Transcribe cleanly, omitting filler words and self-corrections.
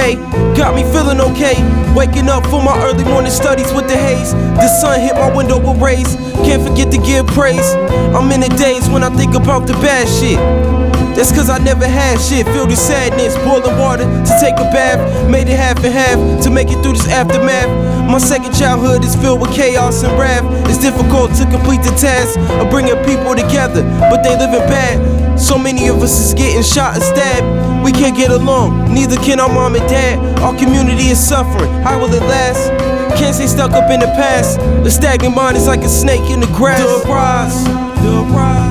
day. Got me feeling okay. Waking up for my early morning studies with the haze. The sun hit my window with rays. Can't forget to give praise. I'm in the days when I think about the bad shit. That's cause I never had shit. Filled with sadness, boiling water to take a bath. Made it half and half to make it through this aftermath. My second childhood is filled with chaos and wrath. It's difficult to complete the task of bringing people together, but they living bad. So many of us is getting shot and stabbed. We can't get along, neither can our mom and dad. Our community is suffering, how will it last? Can't stay stuck up in the past. The stagnant mind is like a snake in the grass. The rise.